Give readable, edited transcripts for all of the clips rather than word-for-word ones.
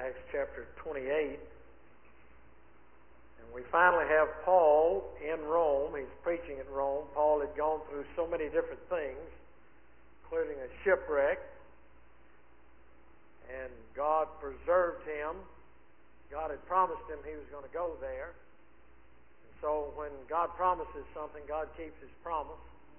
Acts chapter 28. And we finally have Paul in Rome. He's preaching in Rome. Paul had gone through so many different things, including a shipwreck. And God preserved him. God had promised him he was going to go there. And so when God promises something, God keeps his promise.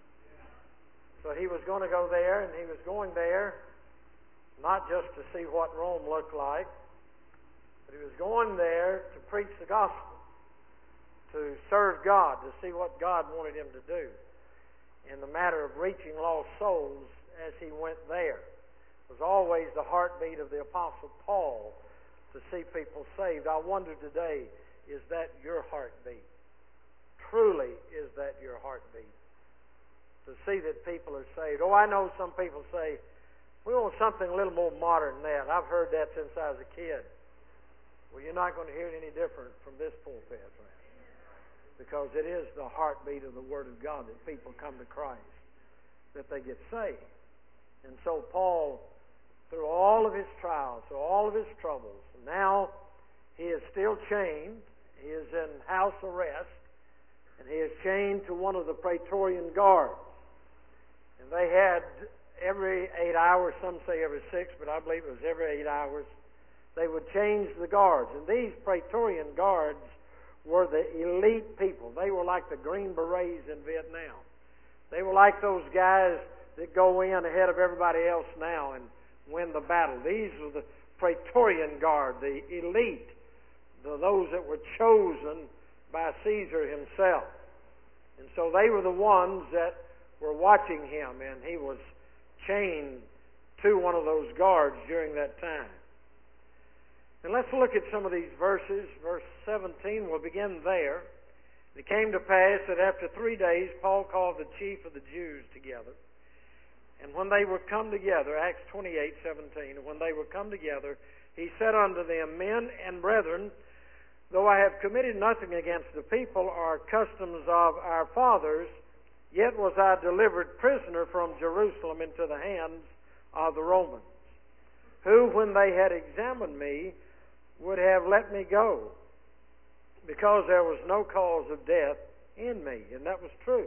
So he was going to go there, and he was going there not just to see what Rome looked like, but he was going there to preach the gospel, to serve God, to see what God wanted him to do in the matter of reaching lost souls as he went there. It was always the heartbeat of the Apostle Paul to see people saved. I wonder today, is that your heartbeat? Truly, is that your heartbeat? To see that people are saved. Oh, I know some people say, we want something a little more modern than that. I've heard that since I was a kid. Well, you're not going to hear it any different from this pulpit, friend. Because it is the heartbeat of the Word of God that people come to Christ, that they get saved. And so Paul, through all of his trials, through all of his troubles, now he is still chained. He is in house arrest, and he is chained to one of the Praetorian guards. And they had every 8 hours, some say every 6, but I believe it was every 8 hours, they would change the guards. And these Praetorian guards were the elite people. They were like the Green Berets in Vietnam. They were like those guys that go in ahead of everybody else now and win the battle. These were the Praetorian Guard, the elite, those that were chosen by Caesar himself. And so they were the ones that were watching him, and he was chained to one of those guards during that time. And let's look at some of these verses. Verse 17, we'll begin there. It came to pass that after 3 days Paul called the chief of the Jews together. And when they were come together, Acts 28:17, when they were come together, he said unto them, Men and brethren, though I have committed nothing against the people or customs of our fathers, yet was I delivered prisoner from Jerusalem into the hands of the Romans, who, when they had examined me, would have let me go, because there was no cause of death in me. And that was true.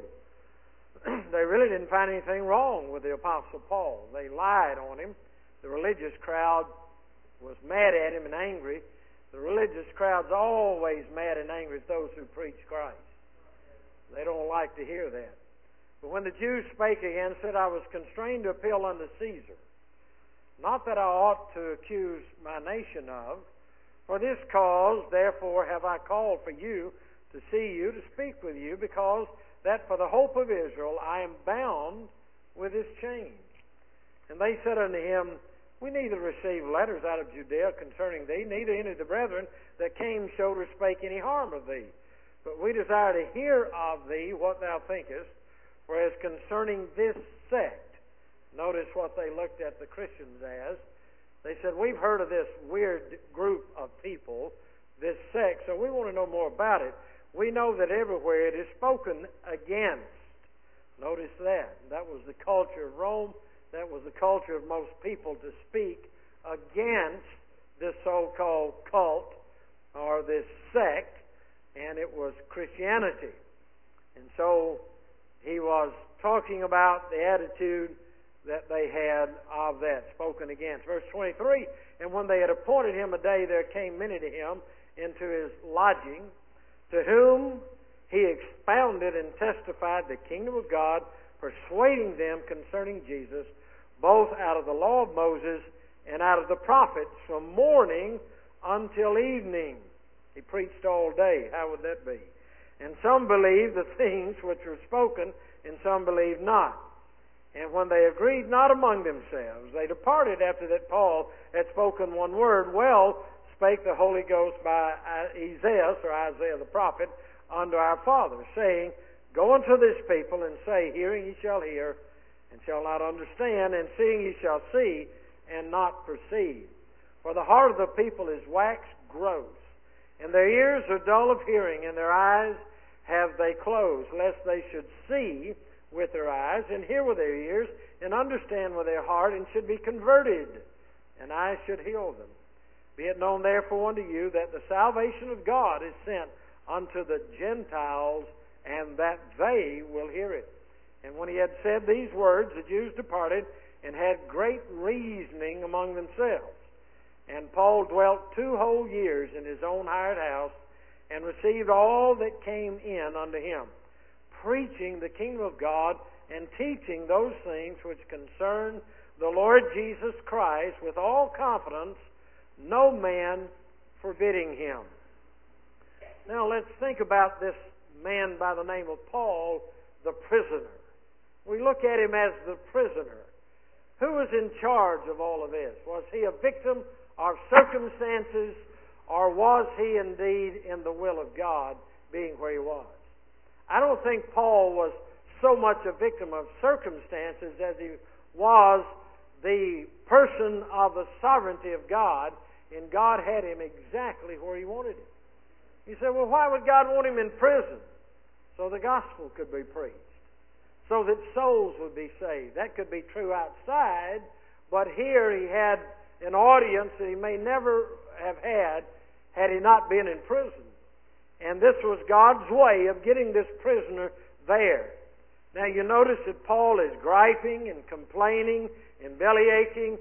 They really didn't find anything wrong with the Apostle Paul. They lied on him. The religious crowd was mad at him and angry. The religious crowd's always mad and angry at those who preach Christ. They don't like to hear that. But when the Jews spake again, said, I was constrained to appeal unto Caesar, not that I ought to accuse my nation of. For this cause, therefore, have I called for you, to see you, to speak with you, because that for the hope of Israel I am bound with this chain. And they said unto him, We neither receive letters out of Judea concerning thee, neither any of the brethren that came showed or spake any harm of thee. But we desire to hear of thee what thou thinkest. For as concerning this sect, notice what they looked at the Christians as. They said, we've heard of this weird group of people, this sect, so we want to know more about it. We know that everywhere it is spoken against. Notice that. That was the culture of Rome. That was the culture of most people, to speak against this so-called cult or this sect, and it was Christianity. And so he was talking about the attitude that they had of that, spoken against. Verse 23, And when they had appointed him a day, there came many to him into his lodging, to whom he expounded and testified the kingdom of God, persuading them concerning Jesus, both out of the law of Moses and out of the prophets, from morning until evening. He preached all day. How would that be? And some believed the things which were spoken, and some believed not. And when they agreed not among themselves, they departed after that Paul had spoken one word. Well spake the Holy Ghost by Isaiah the prophet, unto our fathers, saying, Go unto this people, and say, Hearing ye shall hear, and shall not understand, and seeing ye shall see, and not perceive. For the heart of the people is waxed gross, and their ears are dull of hearing, and their eyes have they closed, lest they should see with their eyes, and hear with their ears, and understand with their heart, and should be converted, and I should heal them. Be it known therefore unto you that the salvation of God is sent unto the Gentiles, and that they will hear it. And when he had said these words, the Jews departed, and had great reasoning among themselves. And Paul dwelt 2 whole years in his own hired house, and received all that came in unto him, preaching the kingdom of God, and teaching those things which concern the Lord Jesus Christ with all confidence, no man forbidding him. Now let's think about this man by the name of Paul, the prisoner. We look at him as the prisoner. Who was in charge of all of this? Was he a victim of circumstances, or was he indeed in the will of God, being where he was? I don't think Paul was so much a victim of circumstances as he was the person of the sovereignty of God, and God had him exactly where he wanted him. You say, well, why would God want him in prison? So the gospel could be preached, so that souls would be saved. That could be true outside, but here he had an audience that he may never have had he not been in prison. And this was God's way of getting this prisoner there. Now you notice that Paul is griping and complaining and bellyaching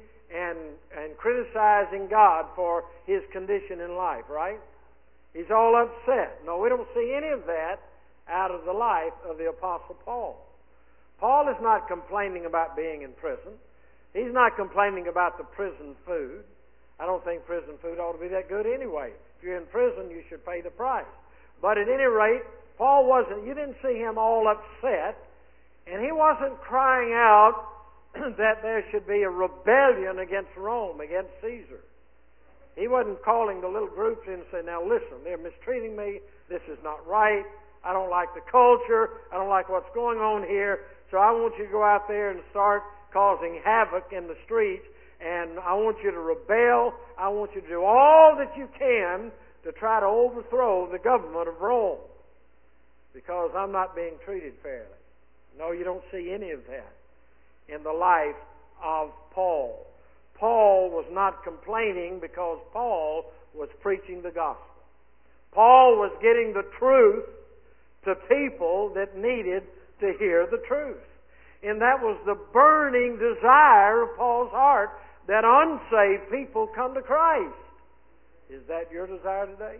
and criticizing God for his condition in life, right? He's all upset. No, we don't see any of that out of the life of the Apostle Paul. Paul is not complaining about being in prison. He's not complaining about the prison food. I don't think prison food ought to be that good anyway. If you're in prison, you should pay the price. But at any rate, Paul wasn't, you didn't see him all upset, and he wasn't crying out that there should be a rebellion against Rome, against Caesar. He wasn't calling the little groups in and saying, now listen, they're mistreating me, this is not right, I don't like the culture, I don't like what's going on here, so I want you to go out there and start causing havoc in the streets, and I want you to rebel, I want you to do all that you can to try to overthrow the government of Rome, because I'm not being treated fairly. No, you don't see any of that in the life of Paul. Paul was not complaining because Paul was preaching the gospel. Paul was getting the truth to people that needed to hear the truth. And that was the burning desire of Paul's heart, that unsaved people come to Christ. Is that your desire today?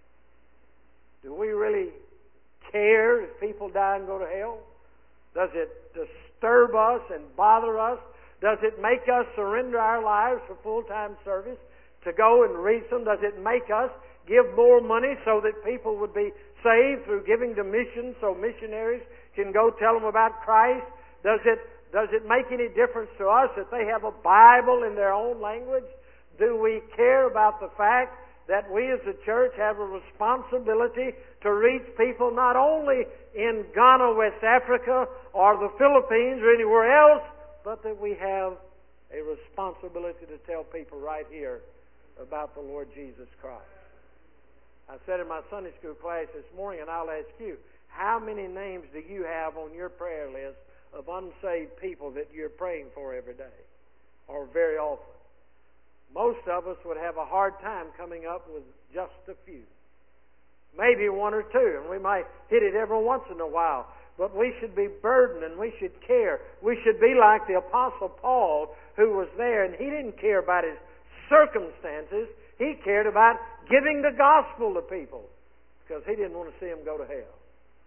Do we really care if people die and go to hell? Does it disturb us and bother us? Does it make us surrender our lives for full-time service to go and reach them? Does it make us give more money so that people would be saved through giving to missions, so missionaries can go tell them about Christ? Does it make any difference to us that they have a Bible in their own language? Do we care about the fact that we as a church have a responsibility to reach people not only in Ghana, West Africa, or the Philippines, or anywhere else, but that we have a responsibility to tell people right here about the Lord Jesus Christ? I said in my Sunday school class this morning, and I'll ask you, how many names do you have on your prayer list of unsaved people that you're praying for every day, or very often? Most of us would have a hard time coming up with just a few. Maybe one or two, and we might hit it every once in a while. But we should be burdened and we should care. We should be like the Apostle Paul, who was there, and he didn't care about his circumstances. He cared about giving the gospel to people, because he didn't want to see them go to hell.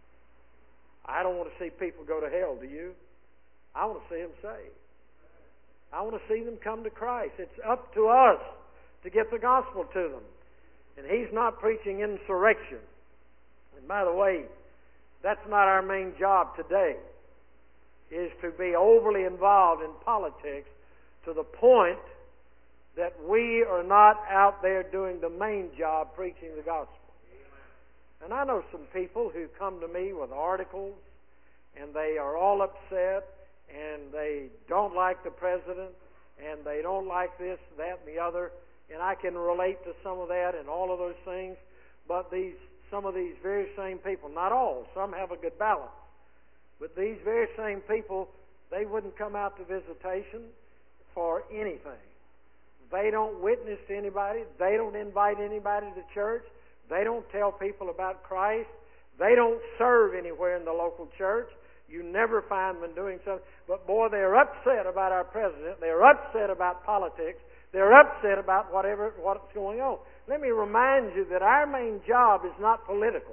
I don't want to see people go to hell, do you? I want to see them saved. I want to see them come to Christ. It's up to us to get the gospel to them. And he's not preaching insurrection. And by the way, that's not our main job today, is to be overly involved in politics to the point that we are not out there doing the main job, preaching the gospel. And I know some people who come to me with articles, and they are all upset, and they don't like the president, and they don't like this, that, and the other, and I can relate to some of that and all of those things, but some of these very same people, not all, some have a good balance, but these very same people, they wouldn't come out to visitation for anything. They don't witness to anybody. They don't invite anybody to church. They don't tell people about Christ. They don't serve anywhere in the local church. You never find them doing something. But boy, they're upset about our president. They're upset about politics. They're upset about what's going on. Let me remind you that our main job is not political.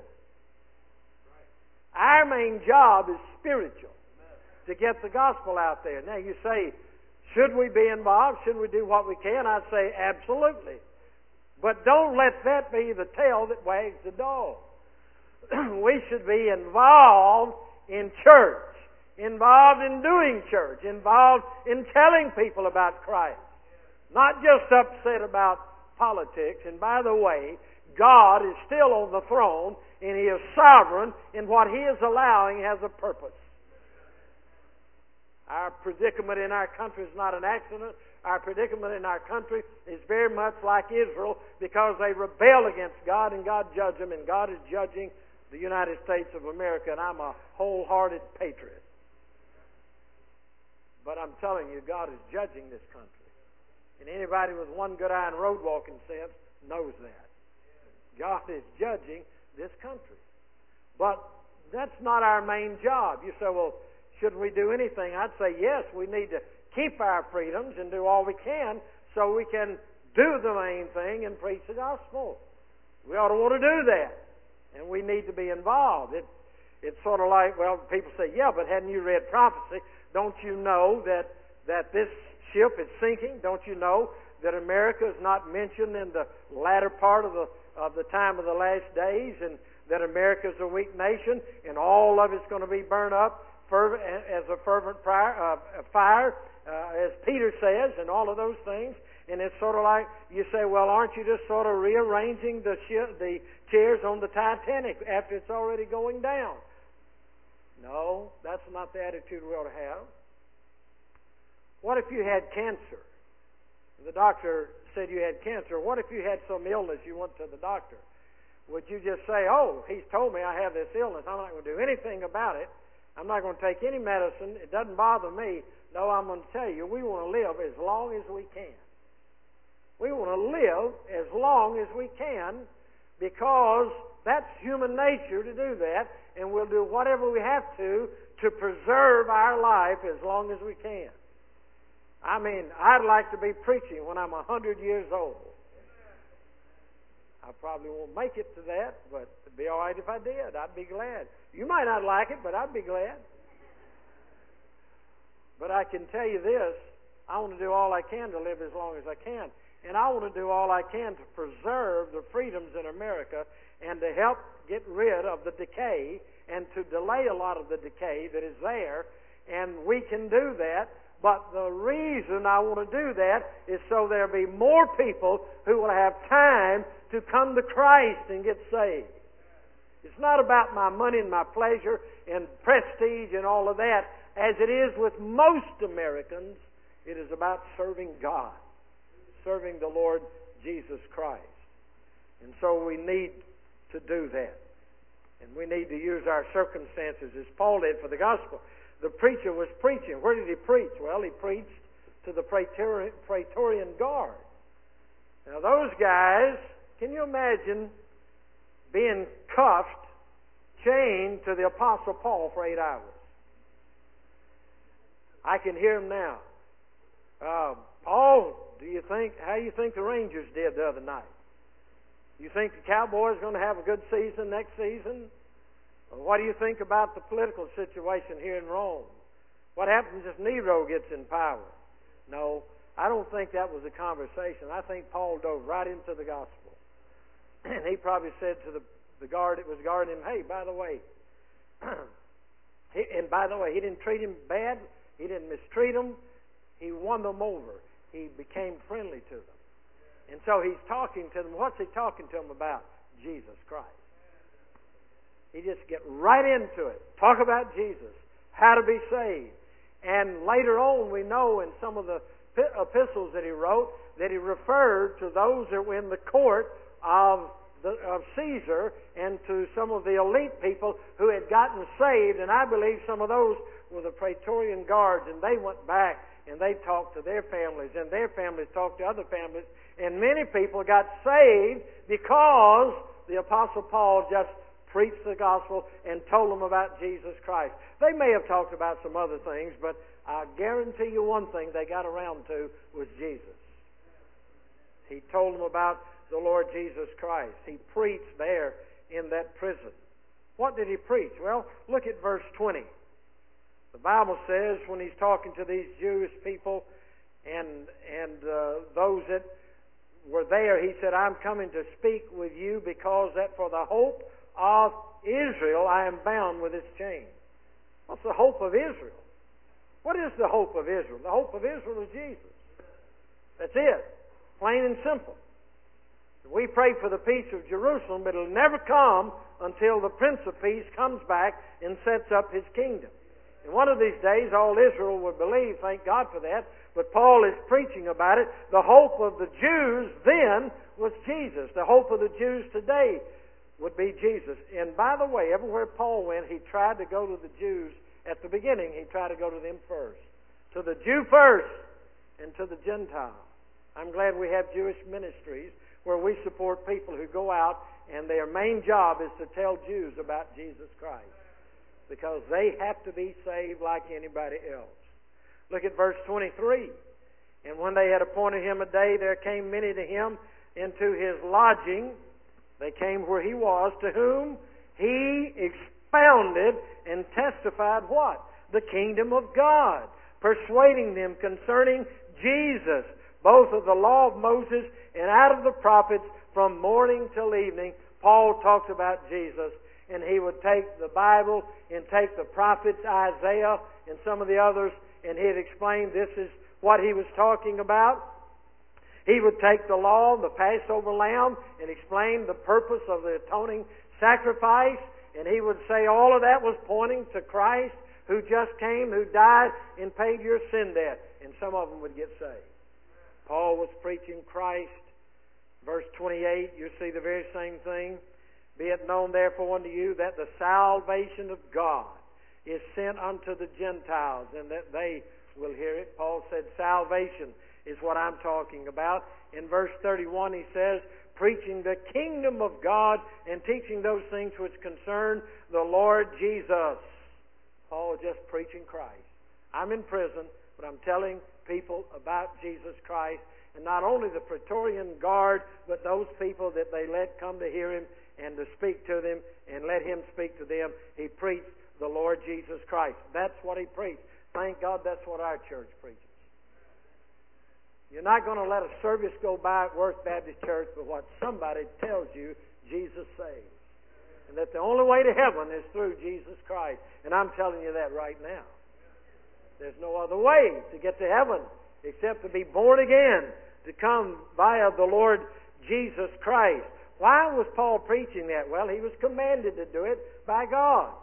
Our main job is spiritual, to get the gospel out there. Now you say, should we be involved? Should we do what we can? I'd say absolutely. But don't let that be the tail that wags the dog. We should be involved in church, involved in doing church, involved in telling people about Christ. Not just upset about politics. And by the way, God is still on the throne, and He is sovereign, and what He is allowing has a purpose. Our predicament in our country is not an accident. Our predicament in our country is very much like Israel, because they rebel against God, and God judged them, and God is judging the United States of America, and I'm a wholehearted patriot. But I'm telling you, God is judging this country. And anybody with one good eye and road walking sense knows that. God is judging this country. But that's not our main job. You say, well, shouldn't we do anything? I'd say, yes, we need to keep our freedoms and do all we can so we can do the main thing and preach the gospel. We ought to want to do that. And we need to be involved. It's sort of like, well, people say, yeah, but hadn't you read prophecy? Don't you know that this ship is sinking? Don't you know that America is not mentioned in the latter part of the time of the last days, and that America is a weak nation, and all of it's going to be burned up as a fervent fire, as Peter says, and all of those things. And it's sort of like, you say, well, aren't you just sort of rearranging the chairs on the Titanic after it's already going down? No, that's not the attitude we ought to have. What if you had cancer? The doctor said you had cancer. What if you had some illness, you went to the doctor? Would you just say, oh, he's told me I have this illness, I'm not going to do anything about it, I'm not going to take any medicine, it doesn't bother me? No, I'm going to tell you, we want to live as long as we can. We want to live as long as we can, because that's human nature to do that, and we'll do whatever we have to preserve our life as long as we can. I mean, I'd like to be preaching when I'm 100 years old. I probably won't make it to that, but it'd be all right if I did. I'd be glad. You might not like it, but I'd be glad. But I can tell you this, I want to do all I can to live as long as I can. And I want to do all I can to preserve the freedoms in America and to help get rid of the decay and to delay a lot of the decay that is there. And we can do that. But the reason I want to do that is so there'll be more people who will have time to come to Christ and get saved. It's not about my money and my pleasure and prestige and all of that. As it is with most Americans, it is about serving God, serving the Lord Jesus Christ. And so we need to do that. And we need to use our circumstances as Paul did for the gospel. The preacher was preaching. Where did he preach? Well, he preached to the Praetorian Guard. Now those guys, can you imagine being cuffed, chained to the Apostle Paul for 8 hours? I can hear him now. Paul, how do you think the Rangers did the other night? You think the Cowboys are going to have a good season next season? Or what do you think about the political situation here in Rome? What happens if Nero gets in power? No, I don't think that was a conversation. I think Paul dove right into the gospel. And he probably said to the guard that was guarding him, hey, by the way, he didn't treat him bad. He didn't mistreat them. He won them over. He became friendly to them. And so he's talking to them. What's he talking to them about? Jesus Christ. He just get right into it. Talk about Jesus. How to be saved. And later on we know in some of the epistles that he wrote that he referred to those that were in the court of Caesar and to some of the elite people who had gotten saved. And I believe some of those were the Praetorian Guards, and they went back and they talked to their families, and their families talked to other families, and many people got saved because the Apostle Paul just preached the gospel and told them about Jesus Christ. They may have talked about some other things, but I guarantee you one thing they got around to was Jesus. He told them about the Lord Jesus Christ. He preached there in that prison. What did he preach? Well, look at verse 20. The Bible says when he's talking to these Jewish people and those that were there, he said, I'm coming to speak with you because that for the hope of Israel I am bound with this chain. What's the hope of Israel? What is the hope of Israel? The hope of Israel is Jesus. That's it. Plain and simple. We pray for the peace of Jerusalem, but it'll never come until the Prince of Peace comes back and sets up his kingdom. And one of these days, all Israel will believe, thank God for that, but Paul is preaching about it. The hope of the Jews then was Jesus. The hope of the Jews today would be Jesus. And by the way, everywhere Paul went, he tried to go to the Jews. At the beginning, he tried to go to them first. To the Jew first, and to the Gentile. I'm glad we have Jewish ministries where we support people who go out and their main job is to tell Jews about Jesus Christ. Because they have to be saved like anybody else. Look at verse 23. And when they had appointed him a day, there came many to him into his lodging. They came where he was, to whom he expounded and testified what? The kingdom of God, persuading them concerning Jesus, both of the law of Moses and out of the prophets, from morning till evening. Paul talks about Jesus. And he would take the Bible and take the prophets, Isaiah and some of the others, and he'd explain this is what he was talking about. He would take the law, the Passover lamb, and explain the purpose of the atoning sacrifice. And he would say all of that was pointing to Christ, who just came, who died and paid your sin debt. And some of them would get saved. Paul was preaching Christ. Verse 28, you see the very same thing. Be it known therefore unto you that the salvation of God is sent unto the Gentiles, and that they will hear it. Paul said salvation is what I'm talking about. In verse 31 he says, preaching the kingdom of God and teaching those things which concern the Lord Jesus. Paul just preaching Christ. I'm in prison, but I'm telling people about Jesus Christ. And not only the Praetorian Guard, but those people that they let come to hear him and to speak to them and let him speak to them. He preached the Lord Jesus Christ. That's what he preached. Thank God that's what our church preaches. You're not going to let a service go by at Worth Baptist Church but what somebody tells you Jesus saves. And that the only way to heaven is through Jesus Christ. And I'm telling you that right now. There's no other way to get to heaven except to be born again, to come via the Lord Jesus Christ. Why was Paul preaching that? Well, he was commanded to do it by God.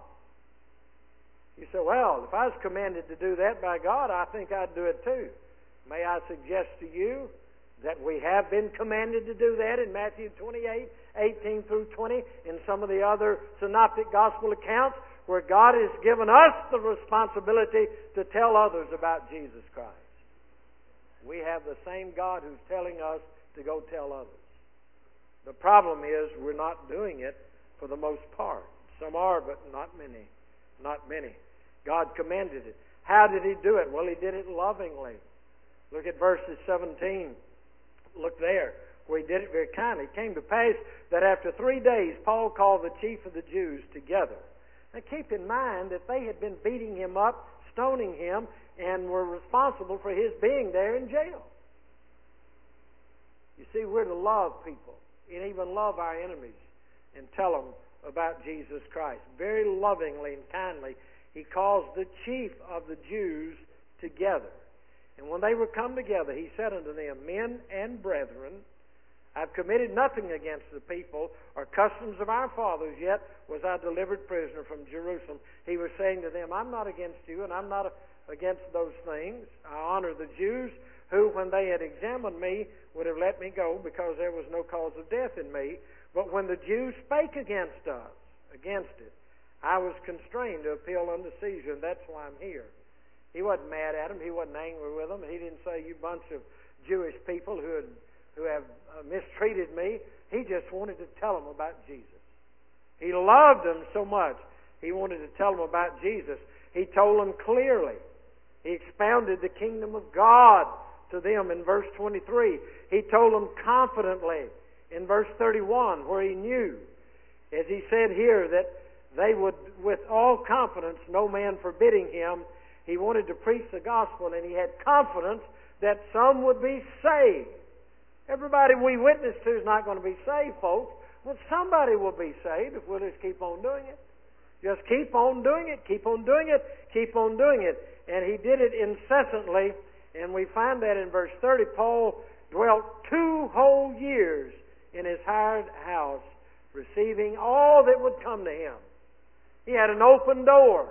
You say, well, if I was commanded to do that by God, I think I'd do it too. May I suggest to you that we have been commanded to do that in Matthew 28, 18 through 20, in some of the other synoptic gospel accounts, where God has given us the responsibility to tell others about Jesus Christ. We have the same God who's telling us to go tell others. The problem is we're not doing it for the most part. Some are, but not many. Not many. God commanded it. How did he do it? Well, he did it lovingly. Look at verses 17. Look there, where he did it very kindly. It came to pass that after 3 days, Paul called the chief of the Jews together. Now keep in mind that they had been beating him up, stoning him, and were responsible for his being there in jail. You see, we're to love people and even love our enemies and tell them about Jesus Christ. Very lovingly and kindly, he calls the chief of the Jews together. And when they were come together, he said unto them, Men and brethren, I've committed nothing against the people or customs of our fathers, yet was I delivered prisoner from Jerusalem. He was saying to them, I'm not against you, and I'm not against those things. I honor the Jews, who, when they had examined me, would have let me go, because there was no cause of death in me. But when the Jews spake against it, I was constrained to appeal unto Caesar, and that's why I'm here. He wasn't mad at them. He wasn't angry with them. He didn't say, you bunch of Jewish people who have mistreated me. He just wanted to tell them about Jesus. He loved them so much, he wanted to tell them about Jesus. He told them clearly. He expounded the kingdom of God to them in verse 23. He told them confidently in verse 31, where he knew, as he said here, that they would, with all confidence, no man forbidding him, he wanted to preach the gospel, and he had confidence that some would be saved. Everybody we witness to is not going to be saved, folks. Well, somebody will be saved if we'll just keep on doing it. Just keep on doing it, keep on doing it, keep on doing it. And he did it incessantly, and we find that in verse 30. Paul dwelt 2 whole years in his hired house, receiving all that would come to him. He had an open door.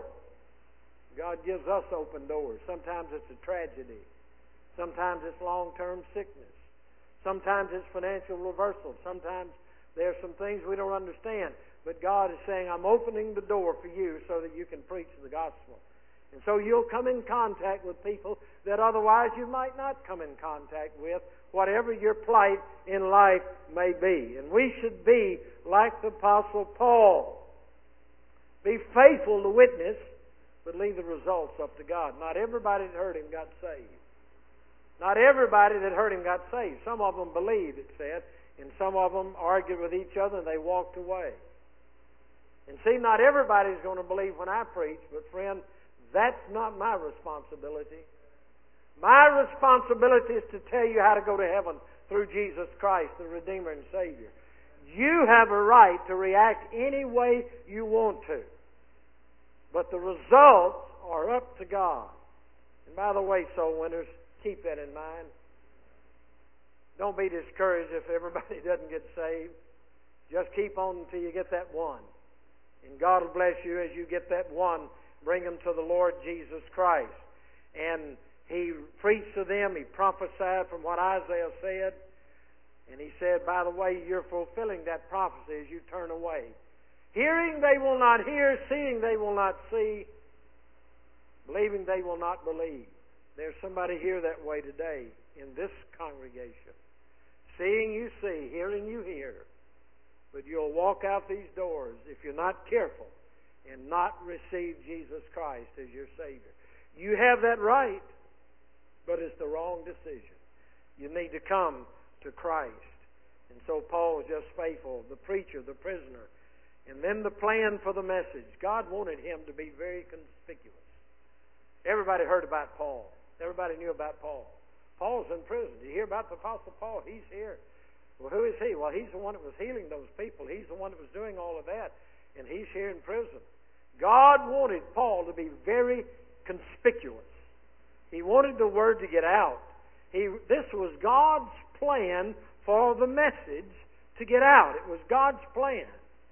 God gives us open doors. Sometimes it's a tragedy. Sometimes it's long-term sickness. Sometimes it's financial reversal. Sometimes there's some things we don't understand. But God is saying, I'm opening the door for you so that you can preach the gospel. And so you'll come in contact with people that otherwise you might not come in contact with, whatever your plight in life may be. And we should be like the Apostle Paul. Be faithful to witness, but leave the results up to God. Not everybody that heard him got saved. Not everybody that heard him got saved. Some of them believed, it said, and some of them argued with each other and they walked away. And see, not everybody's going to believe when I preach, but friend, that's not my responsibility. My responsibility is to tell you how to go to heaven through Jesus Christ, the Redeemer and Savior. You have a right to react any way you want to. But the results are up to God. And by the way, soul winners, keep that in mind. Don't be discouraged if everybody doesn't get saved. Just keep on until you get that one. And God will bless you as you get that one. Bring them to the Lord Jesus Christ. And he preached to them. He prophesied from what Isaiah said. And he said, by the way, you're fulfilling that prophecy as you turn away. Hearing they will not hear, seeing they will not see, believing they will not believe. There's somebody here that way today in this congregation. Seeing you see, hearing you hear. But you'll walk out these doors if you're not careful and not receive Jesus Christ as your Savior. You have that right, but it's the wrong decision. You need to come to Christ. And so Paul was just faithful, the preacher, the prisoner. And then the plan for the message. God wanted him to be very conspicuous. Everybody heard about Paul. Everybody knew about Paul. Paul's in prison. Do you hear about the Apostle Paul? He's here. Well, who is he? Well, he's the one that was healing those people. He's the one that was doing all of that. And he's here in prison. God wanted Paul to be very conspicuous. He wanted the word to get out. This was God's plan for the message to get out. It was God's plan.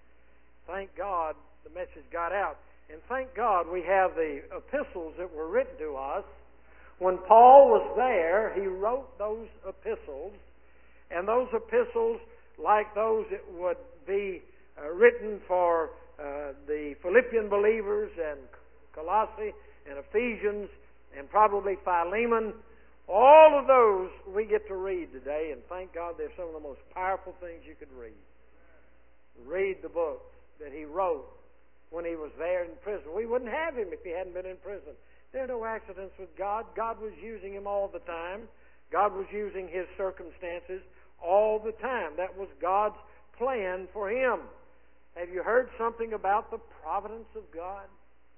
Thank God the message got out. And thank God we have the epistles that were written to us. When Paul was there, he wrote those epistles. And those epistles, like those that would be written for the Philippian believers and Colossae and Ephesians and probably Philemon, all of those we get to read today, and thank God they're some of the most powerful things you could read. Read the books that he wrote when he was there in prison. We wouldn't have him if he hadn't been in prison. There are no accidents with God. God was using him all the time. God was using his circumstances all the time. That was God's plan for him. Have you heard something about the providence of God?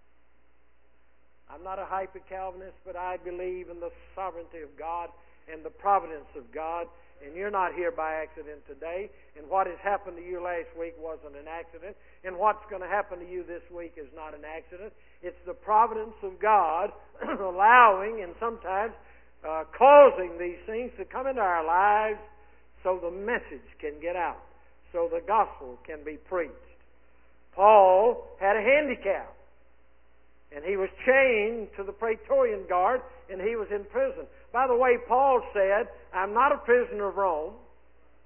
I'm not a hyper-Calvinist, but I believe in the sovereignty of God and the providence of God. And you're not here by accident today. And what has happened to you last week wasn't an accident. And what's going to happen to you this week is not an accident. It's the providence of God allowing and sometimes causing these things to come into our lives so the message can get out, so the gospel can be preached. Paul had a handicap. And he was chained to the Praetorian Guard, and he was in prison. By the way, Paul said, I'm not a prisoner of Rome.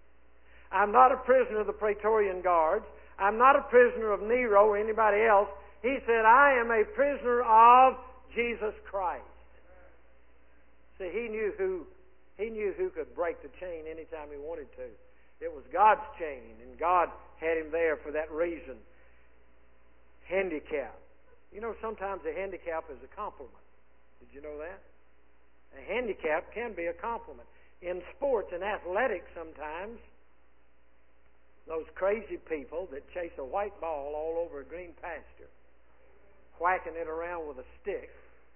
I'm not a prisoner of the Praetorian Guards. I'm not a prisoner of Nero or anybody else. He said, I am a prisoner of Jesus Christ. See, he knew who could break the chain anytime he wanted to. It was God's chain, and God had him there for that reason. Handicap. You know, sometimes a handicap is a compliment. Did you know that? A handicap can be a compliment. In sports and athletics sometimes, those crazy people that chase a white ball all over a green pasture, whacking it around with a stick,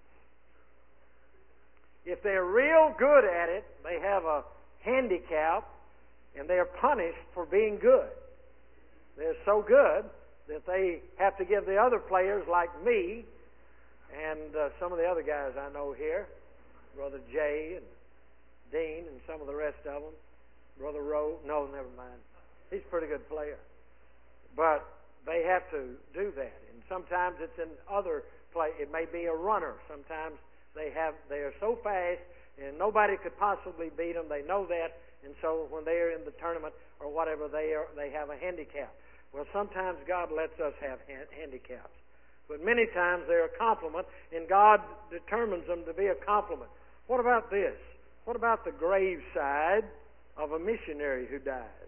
if they're real good at it, they have a handicap, and they're punished for being good. They're so good that they have to give the other players like me and some of the other guys I know here, Brother Jay and Dean and some of the rest of them, Brother Rowe, no, never mind. He's a pretty good player. But they have to do that. And sometimes it's in other play. It may be a runner. Sometimes they are so fast and nobody could possibly beat them. They know that. And so when they are in the tournament or whatever, they have a handicap. Well, sometimes God lets us have handicaps. But many times they're a compliment, and God determines them to be a compliment. What about this? What about the graveside of a missionary who dies?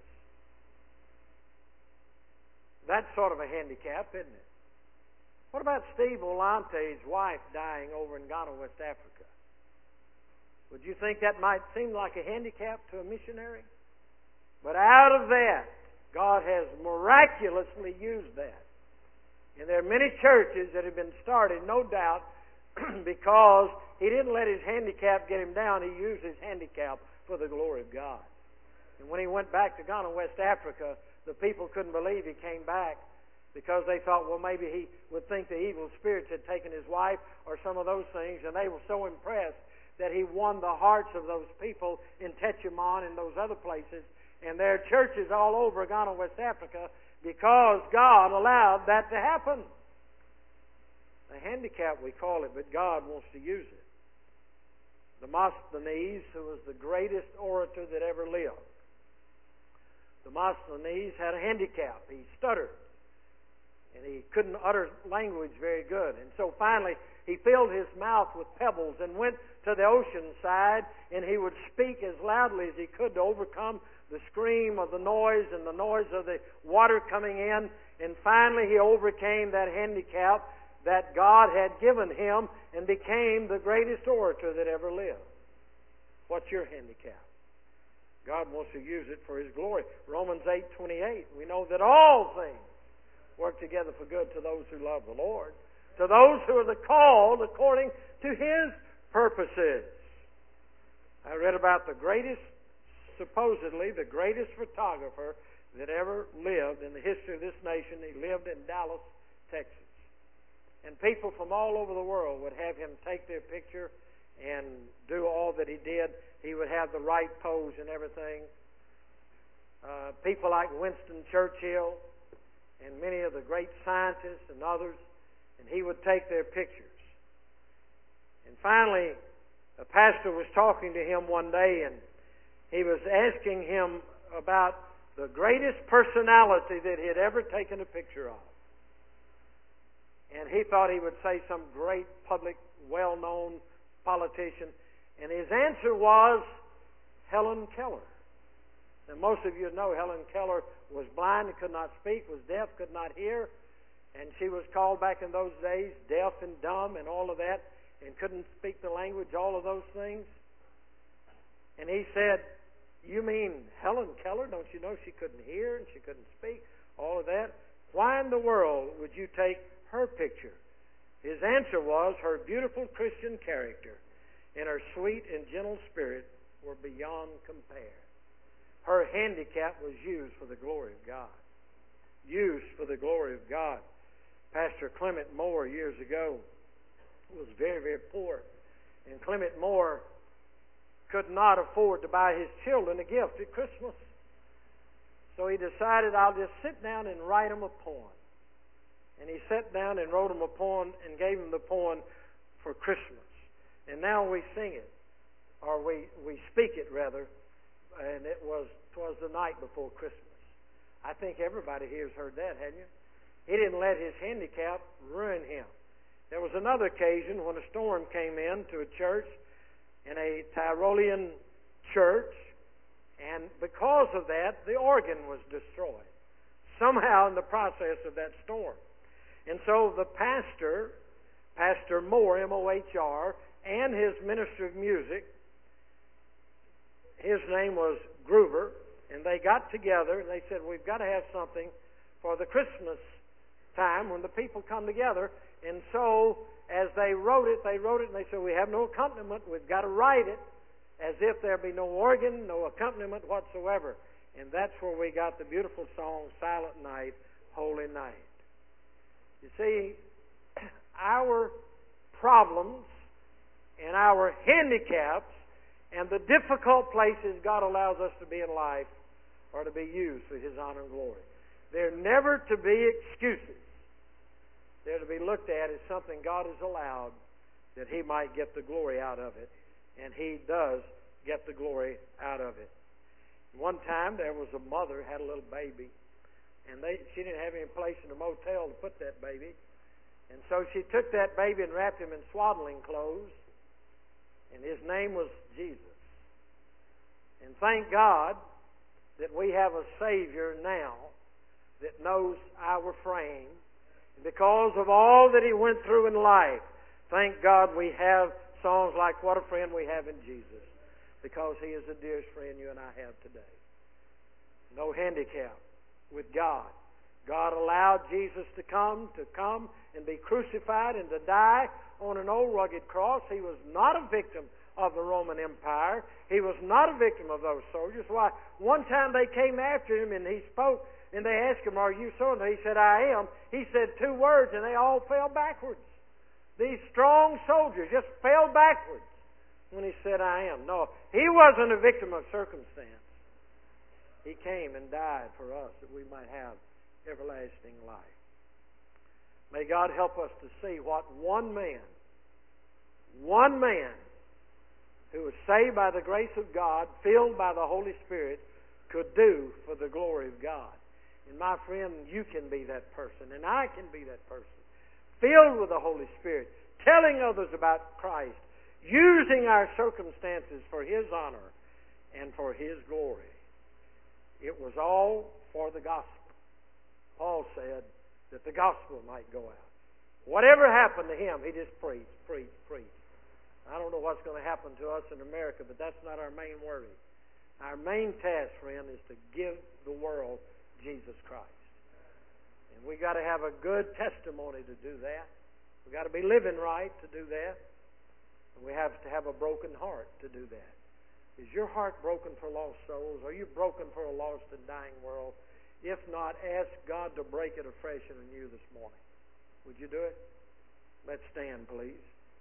That's sort of a handicap, isn't it? What about Steve Volante's wife dying over in Ghana, West Africa? Would you think that might seem like a handicap to a missionary? But out of that, God has miraculously used that. And there are many churches that have been started, no doubt, because he didn't let his handicap get him down. He used his handicap for the glory of God. And when he went back to Ghana, West Africa, the people couldn't believe he came back because they thought, well, maybe he would think the evil spirits had taken his wife or some of those things. And they were so impressed that he won the hearts of those people in Techiman and those other places. And there are churches all over Ghana, West Africa, because God allowed that to happen. A handicap, we call it, but God wants to use it. Demosthenes, who was the greatest orator that ever lived, Demosthenes had a handicap. He stuttered, and he couldn't utter language very good. And so finally, he filled his mouth with pebbles and went to the ocean side, and he would speak as loudly as he could to overcome the scream of the noise and the noise of the water coming in. And finally, he overcame that handicap that God had given him and became the greatest orator that ever lived. What's your handicap? God wants to use it for His glory. Romans 8:28, we know that all things work together for good to those who love the Lord, to those who are called according to His purposes. I read about supposedly the greatest photographer that ever lived in the history of this nation. He lived in Dallas, Texas. And people from all over the world would have him take their picture and do all that he did. He would have the right pose and everything. People like Winston Churchill and many of the great scientists and others, and he would take their pictures. And finally, a pastor was talking to him one day, and he was asking him about the greatest personality that he had ever taken a picture of. And he thought he would say some great public, well-known politician. And his answer was Helen Keller. Now, most of you know Helen Keller was blind and could not speak, was deaf, could not hear. And she was called back in those days deaf and dumb and all of that, and couldn't speak the language, all of those things. And he said, you mean Helen Keller? Don't you know she couldn't hear and she couldn't speak? All of that. Why in the world would you take her picture? His answer was, her beautiful Christian character and her sweet and gentle spirit were beyond compare. Her handicap was used for the glory of God. Used for the glory of God. Pastor Clement Moore years ago was very, very poor. And Clement Moore could not afford to buy his children a gift at Christmas. So he decided, I'll just sit down and write them a poem. And he sat down and wrote them a poem and gave them the poem for Christmas. And now we sing it, or we speak it rather, and 'twas the night before Christmas. I think everybody here has heard that, hadn't you? He didn't let his handicap ruin him. There was another occasion when a storm came in to a church, in a Tyrolean church, and because of that, the organ was destroyed somehow in the process of that storm. And so the pastor, Pastor Mohr, M-O-H-R, and his minister of music, his name was Gruber, and they got together and they said, we've got to have something for the Christmas time when the people come together. And so as they wrote it, and they said, we have no accompaniment. We've got to write it as if there be no organ, no accompaniment whatsoever. And that's where we got the beautiful song, Silent Night, Holy Night. You see, our problems and our handicaps and the difficult places God allows us to be in life are to be used for His honor and glory. They're never to be excuses. They're to be looked at as something God has allowed that He might get the glory out of it. And He does get the glory out of it. One time there was a mother had a little baby, and she didn't have any place in the motel to put that baby. And so she took that baby and wrapped him in swaddling clothes, and his name was Jesus. And thank God that we have a Savior now that knows our frame. And because of all that He went through in life, thank God we have songs like What a Friend We Have in Jesus, because He is the dearest friend you and I have today. No handicap with God. God allowed Jesus to come and be crucified and to die on an old rugged cross. He was not a victim of the Roman Empire. He was not a victim of those soldiers. Why, one time they came after Him and He spoke, and they asked Him, are you so? And He said, I am. He said 2 words and they all fell backwards. These strong soldiers just fell backwards when He said, I am. No, He wasn't a victim of circumstance. He came and died for us that we might have everlasting life. May God help us to see what one man who was saved by the grace of God, filled by the Holy Spirit, could do for the glory of God. And my friend, you can be that person, and I can be that person, filled with the Holy Spirit, telling others about Christ, using our circumstances for His honor and for His glory. It was all for the gospel. Paul said that the gospel might go out. Whatever happened to him, he just preached. I don't know what's going to happen to us in America, but that's not our main worry. Our main task, friend, is to give the world Jesus Christ. And we got to have a good testimony to do that. We got to be living right to do that. And we have to have a broken heart to do that. Is your heart broken for lost souls? Are you broken for a lost and dying world? If not, ask God to break it afresh and anew this morning. Would you do it? Let's stand, please.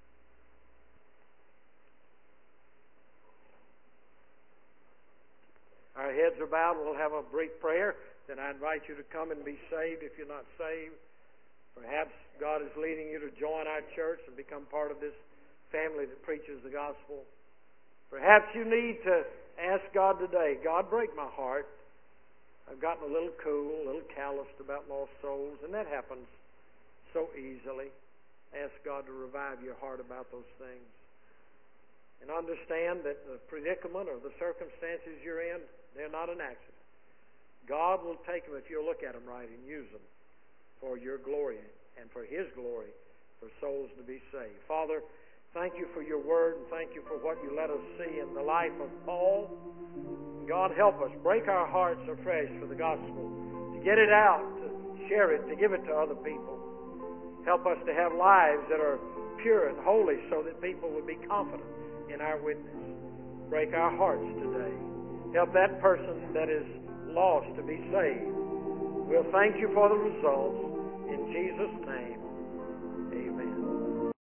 Our heads are bowed. We'll have a brief prayer. Then I invite you to come and be saved if you're not saved. Perhaps God is leading you to join our church and become part of this family that preaches the gospel. Perhaps you need to ask God today, God, break my heart. I've gotten a little cool, a little calloused about lost souls, and that happens so easily. Ask God to revive your heart about those things. And understand that the predicament or the circumstances you're in, they're not an accident. God will take them if you'll look at them right and use them for your glory and for His glory, for souls to be saved. Father, thank you for your word, and thank you for what you let us see in the life of Paul. God, help us. Break our hearts afresh for the gospel, to get it out, to share it, to give it to other people. Help us to have lives that are pure and holy so that people would be confident in our witness. Break our hearts today. Help that person that is lost to be saved. We'll thank you for the results. In Jesus' name, amen.